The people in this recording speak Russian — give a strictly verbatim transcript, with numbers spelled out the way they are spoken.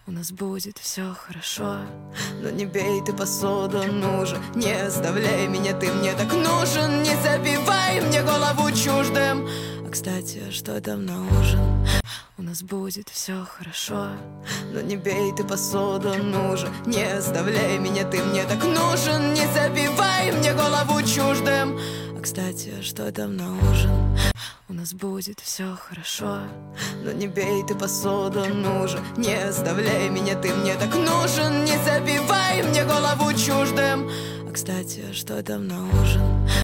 у нас будет все хорошо. Но не бей ты посуду, ну же, не оставляй меня, ты мне так нужен. Не забивай мне голову чуждым. А кстати, что там на ужин? У нас будет все хорошо. Но не бей ты посуду, ну же, не оставляй меня, ты мне так нужен. Не забивай мне голову чуждым. А кстати, что там на ужин? У нас будет все хорошо. Но не бей ты посуду, ну же, не оставляй меня, ты мне так нужен. Не забивай мне голову чуждым. А кстати, что там на ужин?